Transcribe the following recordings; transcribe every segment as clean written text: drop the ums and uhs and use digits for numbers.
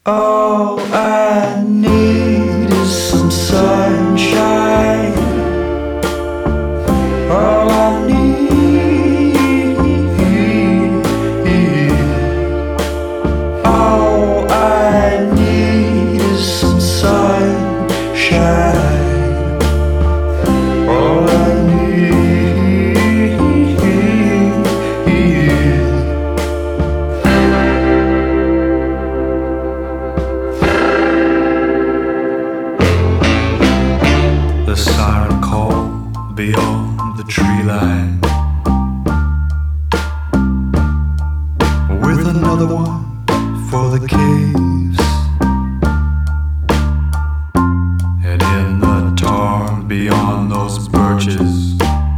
All I need is some sunshine. All I need, all I need is some sunshine. All I The siren call beyond the tree line, with another one for the caves, and in the tarn beyond those birches,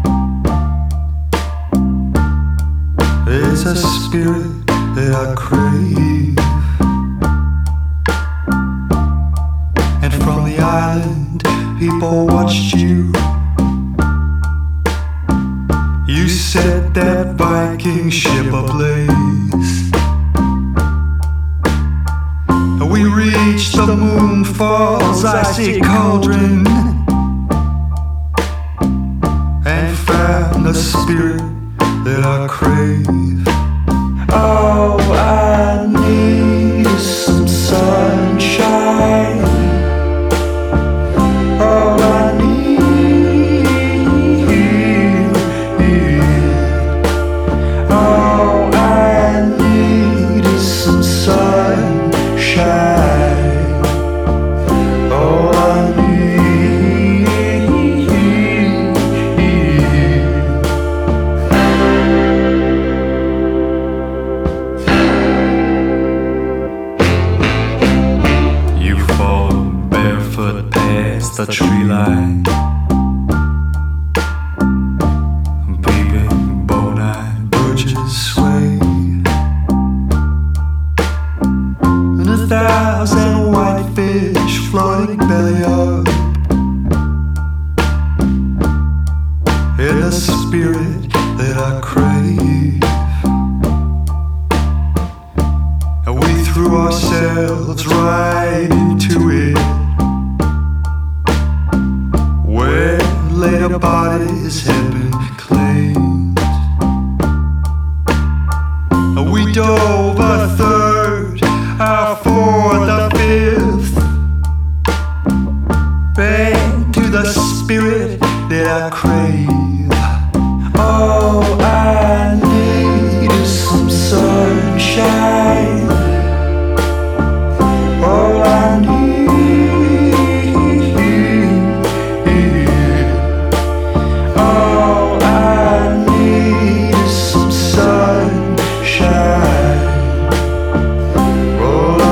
there's a spirit that I crave. And from the island people watched you. You set that Viking ship ablaze. We reached the Moonfall's icy cauldron and found the spirit that I crave. All I need is some sunshine. All I need, all I need is some sunshine. All I need. You fall barefoot past the tree line, peeping bone-eyed birches sway, and 1,000 whitefish floating belly up in the spirit that I crave. And we threw ourselves right into it, where later bodies had been claimed. We dove a third, our fourth, a fifth, back to the spirit that I crave. All I need is some sunshine. All I need, all I need is some sunshine. All I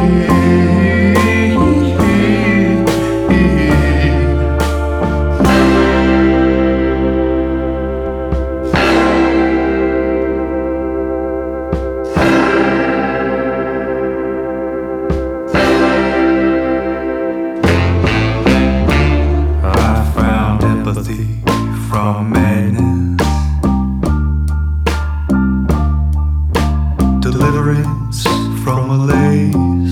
from madness, deliverance from malaise.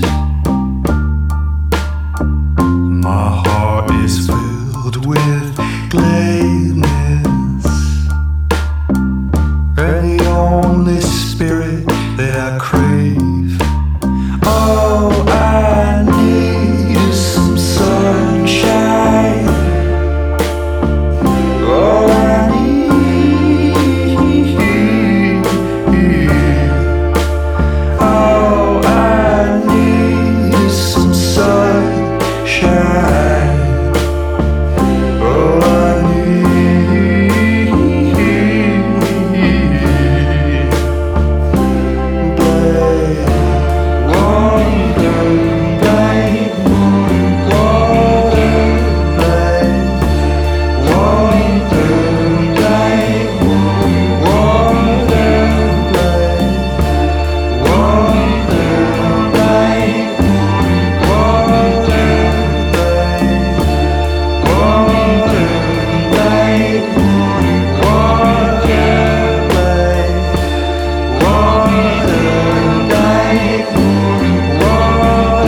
My heart is filled with gladness, and the only spirit that I crave. All I need is some sunshine. All I need, all I need is some sunshine. All I need, black water, black water, black water, black water, black water, black water, black water, black water.